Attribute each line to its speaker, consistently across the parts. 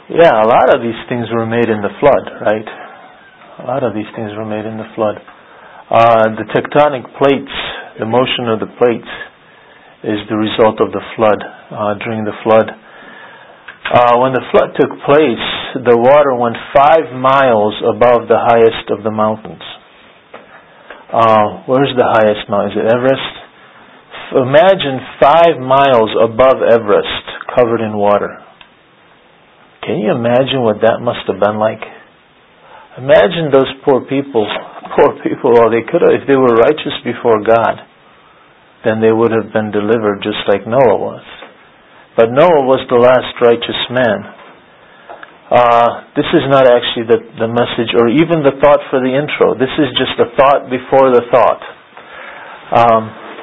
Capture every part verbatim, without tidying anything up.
Speaker 1: Yeah, a lot of these things were made in the flood, right? A lot of these things were made in the flood. Uh, the tectonic plates, the motion of the plates, is the result of the flood. Uh, during the flood, uh, when the flood took place, the water went five miles above the highest of the mountains. Uh, where's the highest mountain? Is it Everest? Imagine five miles above Everest, covered in water. Can you imagine what that must have been like? Imagine those poor people, poor people, well, they could have, if they were righteous before God, then they would have been delivered just like Noah was. But Noah was the last righteous man. Uh, this is not actually the, the message or even the thought for the intro. This is just a thought before the thought. Um,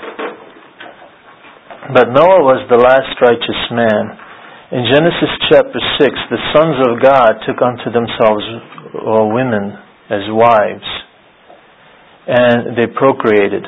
Speaker 1: but Noah was the last righteous man. In Genesis chapter six, the sons of God took unto themselves uh, women as wives, and they procreated.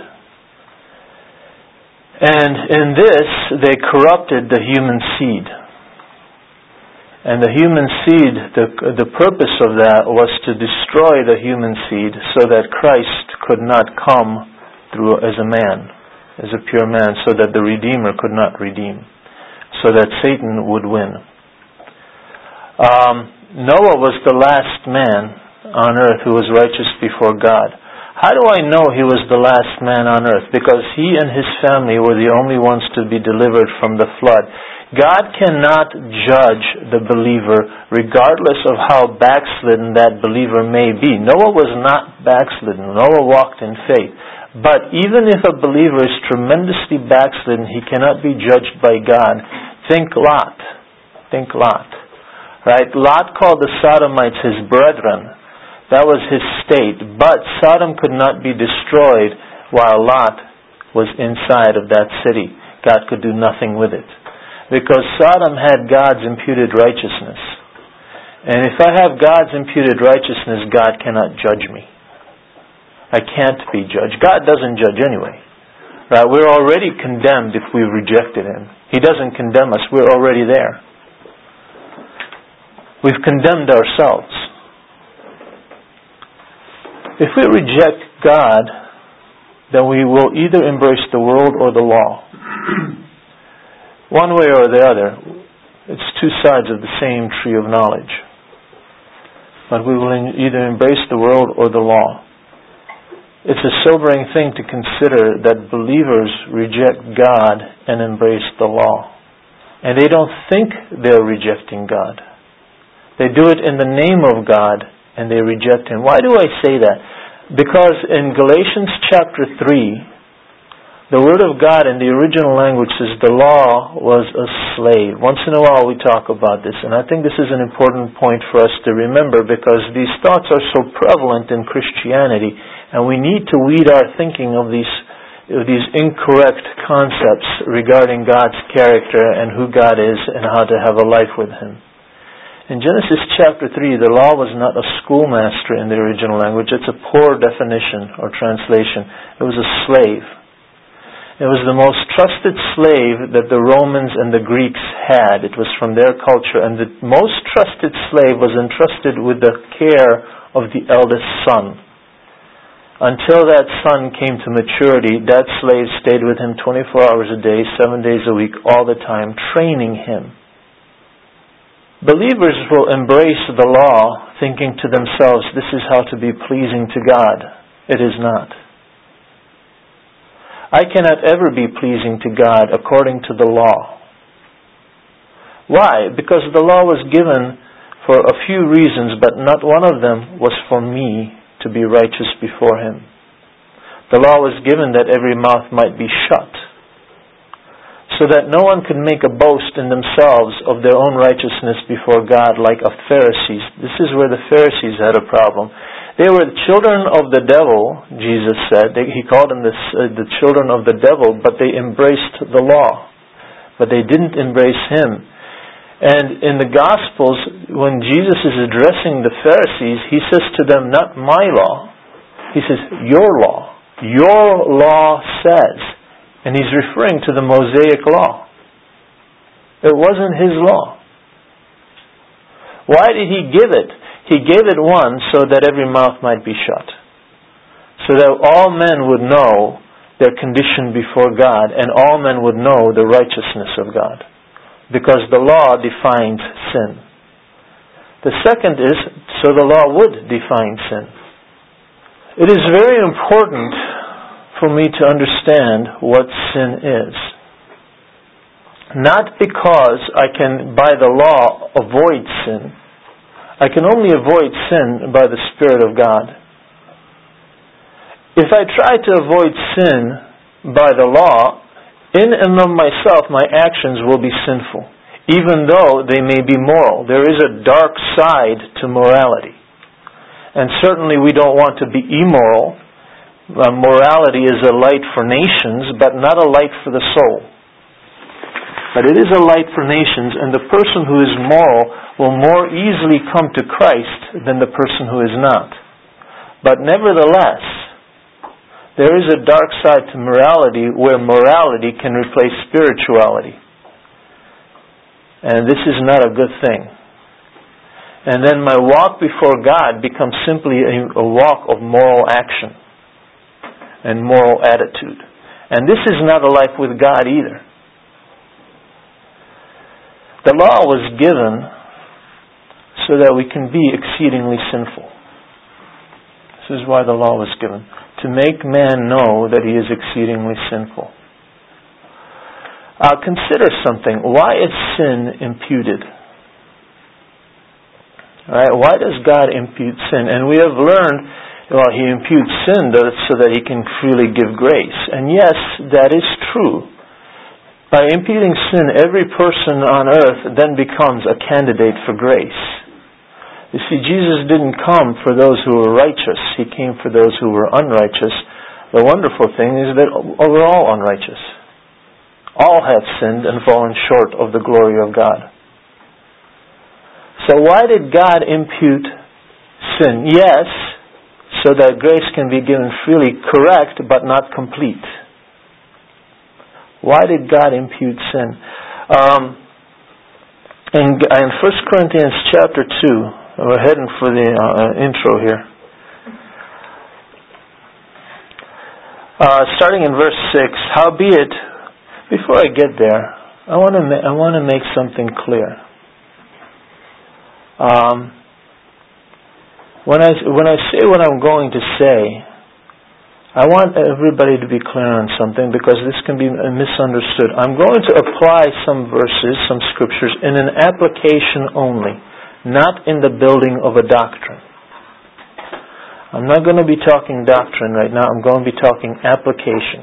Speaker 1: And in this, they corrupted the human seed. And the human seed, the, the purpose of that was to destroy the human seed so that Christ could not come through as a man, as a pure man, so that the Redeemer could not redeem, so that Satan would win. Um, Noah was the last man on earth who was righteous before God. How do I know he was the last man on earth? Because he and his family were the only ones to be delivered from the flood. God cannot judge the believer regardless of how backslidden that believer may be. Noah was not backslidden. Noah walked in faith. But even if a believer is tremendously backslidden, he cannot be judged by God. Think Lot. Think Lot. Right? Lot called the Sodomites his brethren. That was his state. But Sodom could not be destroyed while Lot was inside of that city. God could do nothing with it. Because Sodom had God's imputed righteousness. And if I have God's imputed righteousness, God cannot judge me. I can't be judged. God doesn't judge anyway. Right? We're already condemned if we rejected Him. He doesn't condemn us. We're already there. We've condemned ourselves. If we reject God, then we will either embrace the world or the law. One way or the other. It's two sides of the same tree of knowledge. But we will either embrace the world or the law. It's a sobering thing to consider that believers reject God and embrace the law. And they don't think they're rejecting God. They do it in the name of God and they reject Him. Why do I say that? Because in Galatians chapter three, the Word of God in the original language says the law was a slave. Once in a while we talk about this, and I think this is an important point for us to remember because these thoughts are so prevalent in Christianity, and we need to weed our thinking of these of these incorrect concepts regarding God's character and who God is and how to have a life with Him. In Genesis chapter three, the law was not a schoolmaster in the original language. It's a poor definition or translation. It was a slave. It was the most trusted slave that the Romans and the Greeks had. It was from their culture. And the most trusted slave was entrusted with the care of the eldest son. Until that son came to maturity, that slave stayed with him twenty-four hours a day, seven days a week, all the time, training him. Believers will embrace the law thinking to themselves, this is how to be pleasing to God. It is not. I cannot ever be pleasing to God according to the law. Why? Because the law was given for a few reasons, but not one of them was for me to be righteous before Him. The law was given that every mouth might be shut, so that no one could make a boast in themselves of their own righteousness before God like of Pharisees. This is where the Pharisees had a problem. They were the children of the devil, Jesus said. They, he called them the, uh, the children of the devil, but they embraced the law. But they didn't embrace Him. And in the Gospels, when Jesus is addressing the Pharisees, He says to them, not my law. He says, your law. Your law says. And He's referring to the Mosaic law. It wasn't His law. Why did He give it? He gave it, one, so that every mouth might be shut. So that all men would know their condition before God, and all men would know the righteousness of God. Because the law defines sin. The second is, so the law would define sin. It is very important for me to understand what sin is. Not because I can, by the law, avoid sin. I can only avoid sin by the Spirit of God. If I try to avoid sin by the law, in and of myself, my actions will be sinful, even though they may be moral. There is a dark side to morality. And certainly we don't want to be immoral. Uh, morality is a light for nations, but not a light for the soul. But it is a light for nations, and the person who is moral will more easily come to Christ than the person who is not. But nevertheless, there is a dark side to morality where morality can replace spirituality. And this is not a good thing. And then my walk before God becomes simply a, a walk of moral action and moral attitude. And this is not a life with God either. The law was given so that we can be exceedingly sinful. This is why the law was given. To make man know that he is exceedingly sinful. Uh, consider something. Why is sin imputed? Right? Why does God impute sin? And we have learned, well, He imputes sin so that He can freely give grace. And yes, that is true. By imputing sin, every person on earth then becomes a candidate for grace. You see, Jesus didn't come for those who were righteous. He came for those who were unrighteous. The wonderful thing is that we're all unrighteous. All have sinned and fallen short of the glory of God. So why did God impute sin? Yes, so that grace can be given freely, correct, but not complete. Why did God impute sin? Um, in, in First Corinthians chapter two, we're heading for the uh, intro here. Uh, starting in verse six, howbeit, before I get there, I want to ma- I want to make something clear. Um, when I when I say what I'm going to say, I want everybody to be clear on something because this can be misunderstood. I'm going to apply some verses, some scriptures, in an application only, not in the building of a doctrine. I'm not going to be talking doctrine right now. I'm going to be talking application.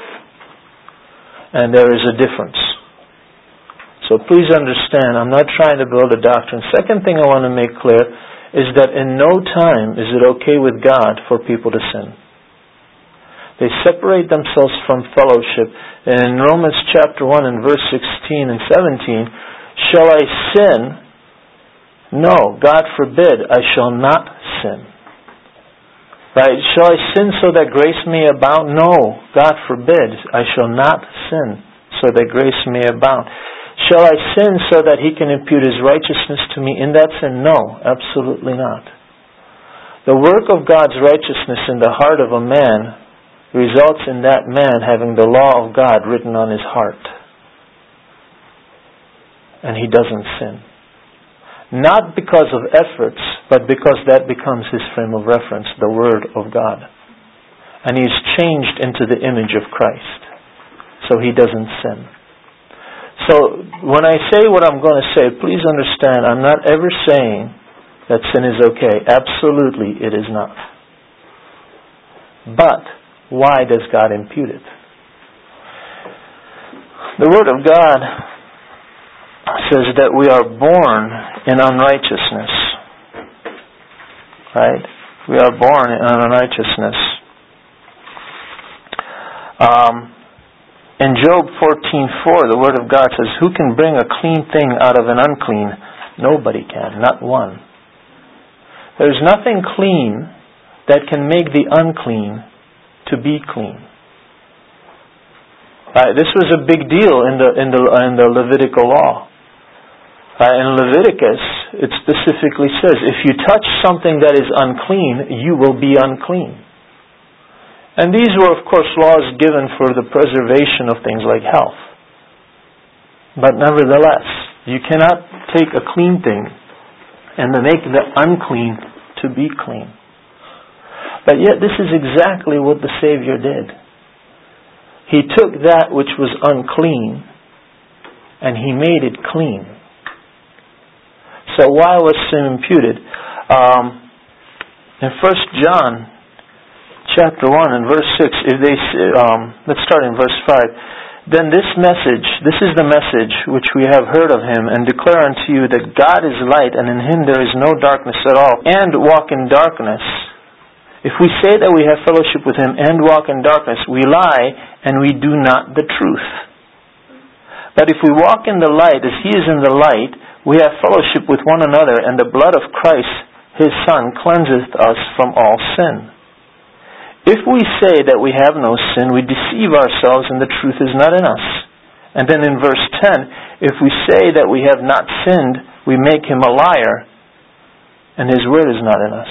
Speaker 1: And there is a difference. So please understand, I'm not trying to build a doctrine. Second thing I want to make clear is that in no time is it okay with God for people to sin. They separate themselves from fellowship. In Romans chapter one and verse sixteen and seventeen, shall I sin? No, God forbid, I shall not sin. Right? Shall I sin so that grace may abound? No, God forbid, I shall not sin so that grace may abound. Shall I sin so that He can impute His righteousness to me in that sin? No, absolutely not. The work of God's righteousness in the heart of a man results in that man having the law of God written on his heart. And he doesn't sin. Not because of efforts, but because that becomes his frame of reference, the Word of God. And he's changed into the image of Christ. So he doesn't sin. So when I say what I'm going to say, please understand, I'm not ever saying that sin is okay. Absolutely it is not. But why does God impute it? The Word of God says that we are born in unrighteousness. Right? We are born in unrighteousness. Um, in Job fourteen four, the Word of God says, who can bring a clean thing out of an unclean? Nobody can, not one. There's nothing clean that can make the unclean to be clean. Uh, this was a big deal in the in the in the Levitical law. Uh, in Leviticus, it specifically says, if you touch something that is unclean, you will be unclean. And these were, of course, laws given for the preservation of things like health. But nevertheless, you cannot take a clean thing and then make the unclean to be clean. But yet this is exactly what the Savior did. He took that which was unclean and He made it clean. So why was sin imputed? Um, in First John chapter one and verse six, if they, um, let's start in verse five. Then this message, this is the message which we have heard of Him, and declare unto you that God is light, and in Him there is no darkness at all, and walk in darkness. If we say that we have fellowship with Him and walk in darkness, we lie, and we do not the truth. But if we walk in the light as He is in the light, we have fellowship with one another, and the blood of Christ, His Son, cleanseth us from all sin. If we say that we have no sin, we deceive ourselves and the truth is not in us. And then in verse ten, if we say that we have not sinned, we make Him a liar, and His word is not in us.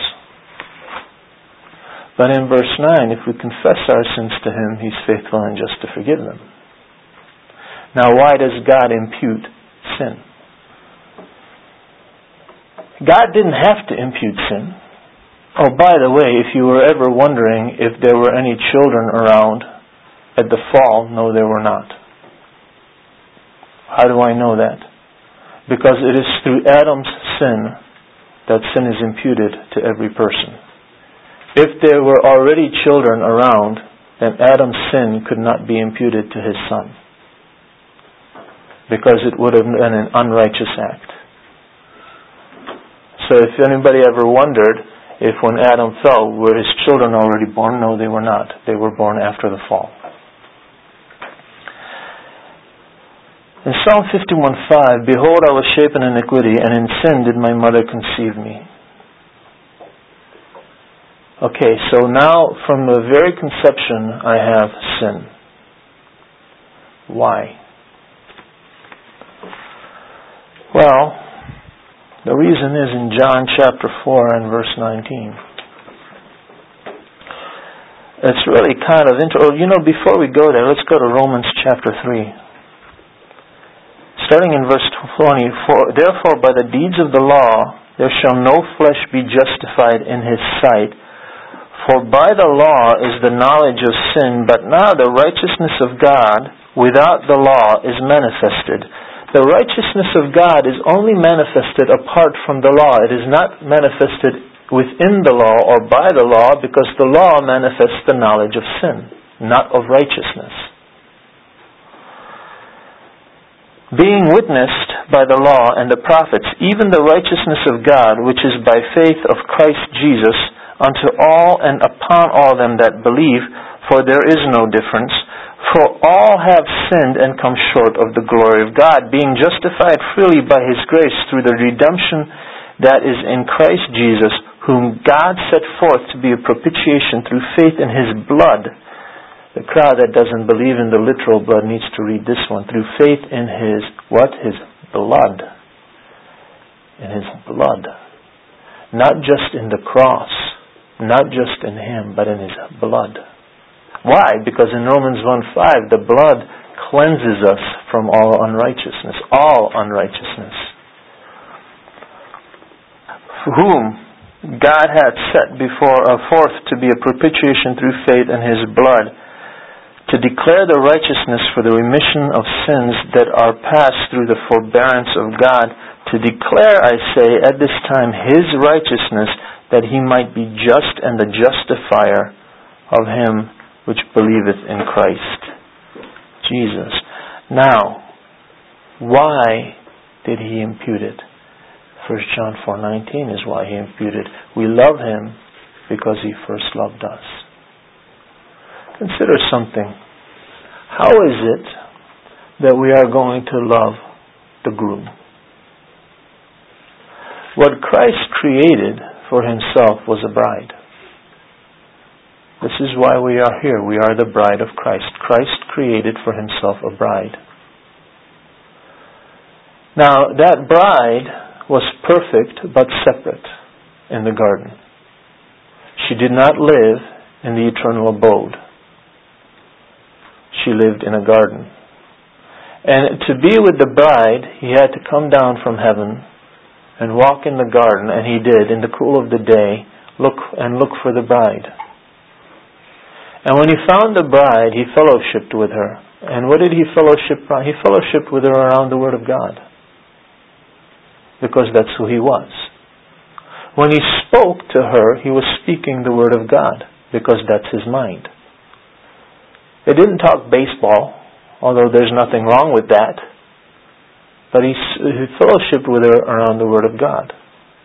Speaker 1: But in verse nine, if we confess our sins to Him, He's faithful and just to forgive them. Now why does God impute sin? God didn't have to impute sin. Oh, by the way, if you were ever wondering if there were any children around at the fall, no, there were not. How do I know that? Because it is through Adam's sin that sin is imputed to every person. If there were already children around, then Adam's sin could not be imputed to his son, because it would have been an unrighteous act. So if anybody ever wondered if when Adam fell, were his children already born? No, they were not. They were born after the fall. In Psalm fifty-one five, behold, I was shapen in iniquity, and in sin did my mother conceive me. Okay, so now from the very conception I have sin. Why? Well, the reason is in John chapter four and verse nineteen. It's really kind of interesting. You know, before we go there, let's go to Romans chapter three. Starting in verse twenty-four, therefore by the deeds of the law there shall no flesh be justified in his sight, for by the law is the knowledge of sin, but now the righteousness of God without the law is manifested. The righteousness of God is only manifested apart from the law. It is not manifested within the law or by the law, because the law manifests the knowledge of sin, not of righteousness. Being witnessed by the law and the prophets, even the righteousness of God, which is by faith of Christ Jesus, unto all and upon all them that believe, for there is no difference. For all have sinned and come short of the glory of God, being justified freely by His grace through the redemption that is in Christ Jesus, whom God set forth to be a propitiation through faith in His blood. The crowd that doesn't believe in the literal blood needs to read this one. Through faith in His, what? His blood. In His blood. Not just in the cross, not just in Him, but in His blood. Why? Because in Romans one five, the blood cleanses us from all unrighteousness. All unrighteousness. Whom God had set before uh, forth to be a propitiation through faith in His blood, to declare the righteousness for the remission of sins that are passed through the forbearance of God, to declare, I say, at this time His righteousness, that He might be just and the justifier of him which believeth in Christ Jesus. Now, why did He impute it? First John four nineteen is why He imputed. We love Him because He first loved us. Consider something. How is it that we are going to love the groom? What Christ created for Himself was a bride. This is why we are here. We are the bride of Christ. Christ created for Himself a bride. Now, that bride was perfect but separate in the garden. She did not live in the eternal abode. She lived in a garden. And to be with the bride, he had to come down from heaven and walk in the garden, and he did, in the cool of the day, look and look for the bride. And when he found the bride, he fellowshiped with her. And what did he fellowship around? He fellowshiped with her around the Word of God. Because that's who he was. When he spoke to her, he was speaking the Word of God. Because that's his mind. They didn't talk baseball, although there's nothing wrong with that. But he, he fellowshiped with her around the Word of God.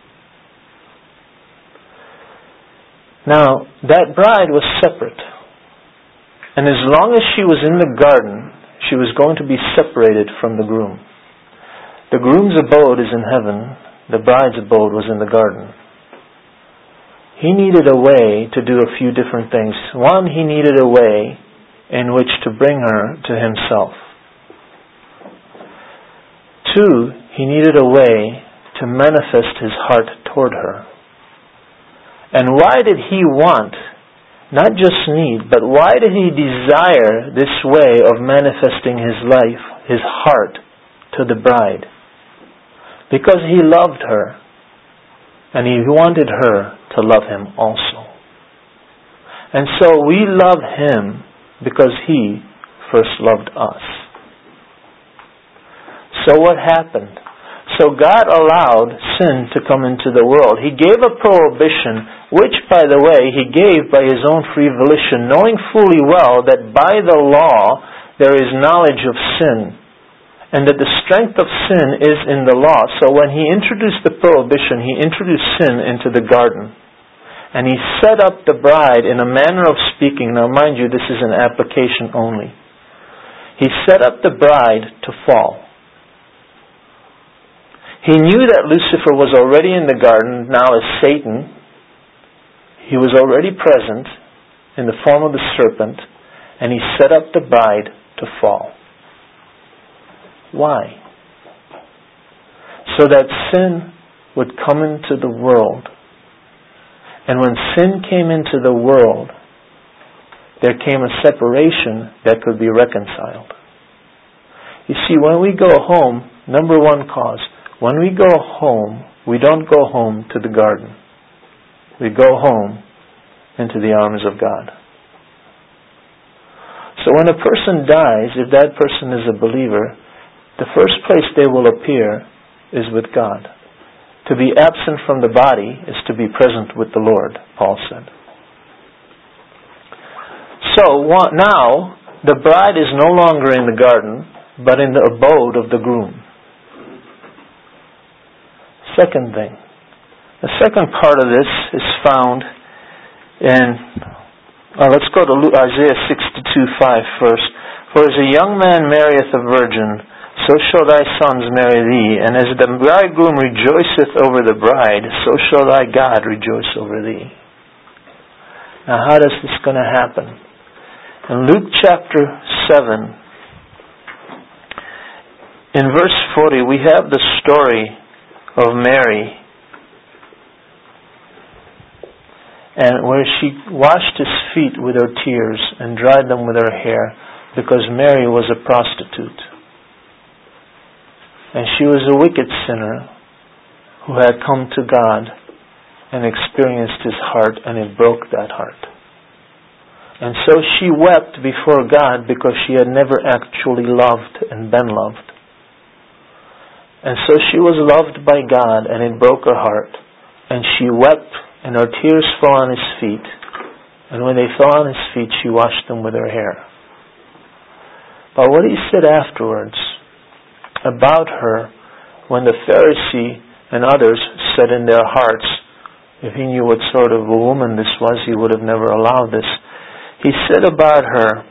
Speaker 1: Now, that bride was separate. And as long as she was in the garden, she was going to be separated from the groom. The groom's abode is in heaven. The bride's abode was in the garden. He needed a way to do a few different things. One, he needed a way in which to bring her to himself. Two, he needed a way to manifest his heart toward her. And why did he want, not just need, but why did he desire this way of manifesting his life, his heart, to the bride? Because he loved her, and he wanted her to love him also. And so we love him because he first loved us. So what happened? So God allowed sin to come into the world. He gave a prohibition, which, by the way, he gave by his own free volition, knowing fully well that by the law there is knowledge of sin, and that the strength of sin is in the law. So when he introduced the prohibition, he introduced sin into the garden. And he set up the bride in a manner of speaking. Now mind you, this is an application only. He set up the bride to fall. He knew that Lucifer was already in the garden now as Satan. He was already present in the form of the serpent, and he set up the bride to fall. Why? So that sin would come into the world. And when sin came into the world, there came a separation that could be reconciled. You see, when we go home, number one cause, when we go home, we don't go home to the garden. We go home into the arms of God. So when a person dies, if that person is a believer, the first place they will appear is with God. To be absent from the body is to be present with the Lord, Paul said. So now, the bride is no longer in the garden, but in the abode of the groom. Second thing. The second part of this is found in, uh, let's go to Isaiah sixty-two five first. For as a young man marrieth a virgin, so shall thy sons marry thee. And as the bridegroom rejoiceth over the bride, so shall thy God rejoice over thee. Now how is this going to happen? In Luke chapter seven, in verse forty, we have the story of Mary, and where she washed his feet with her tears and dried them with her hair, because Mary was a prostitute. And she was a wicked sinner who had come to God and experienced His heart, and it broke that heart. And so she wept before God because she had never actually loved and been loved. And so she was loved by God, and it broke her heart. And she wept, and her tears fell on His feet. And when they fell on His feet, she washed them with her hair. But what He said afterwards about her, when the Pharisee and others said in their hearts, if he knew what sort of a woman this was, he would have never allowed this. He said about her,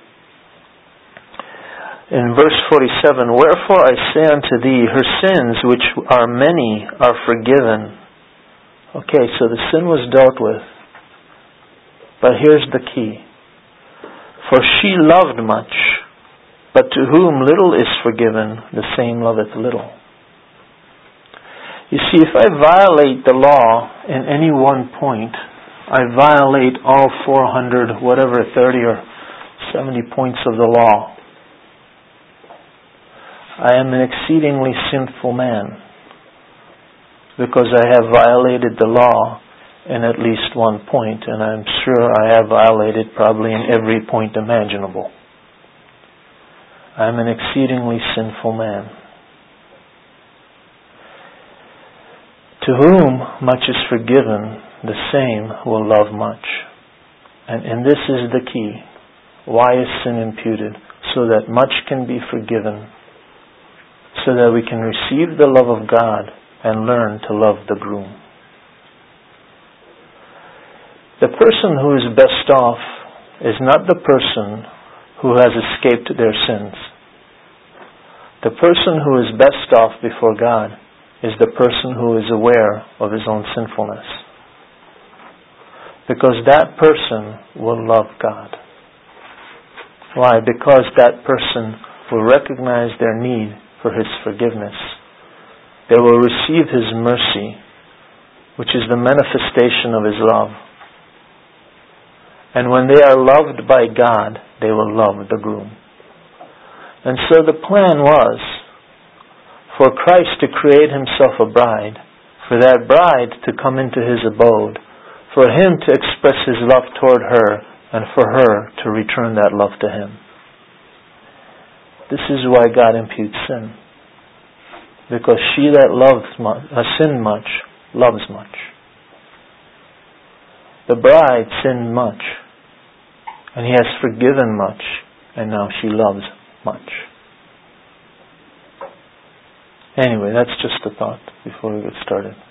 Speaker 1: in verse forty-seven, wherefore I say unto thee, her sins, which are many, are forgiven. Okay, so the sin was dealt with. But here's the key. For she loved much, but to whom little is forgiven, the same loveth little. You see, if I violate the law in any one point, I violate all four hundred, whatever, thirty or seventy points of the law. I am an exceedingly sinful man because I have violated the law in at least one point, and I'm sure I have violated probably in every point imaginable. I'm an exceedingly sinful man. To whom much is forgiven, the same will love much. And, and this is the key. Why is sin imputed? So that much can be forgiven, so that we can receive the love of God and learn to love the groom. The person who is best off is not the person who has escaped their sins. The person who is best off before God is the person who is aware of his own sinfulness. Because that person will love God. Why? Because that person will recognize their need for His forgiveness. They will receive His mercy, which is the manifestation of His love. And when they are loved by God, they will love the groom. And so the plan was for Christ to create Himself a bride, for that bride to come into His abode, for Him to express His love toward her, and for her to return that love to Him. This is why God imputes sin. Because she that loves much, uh, sinned much, loves much. The bride sinned much, and He has forgiven much, and now she loves much. Anyway, that's just a thought before we get started.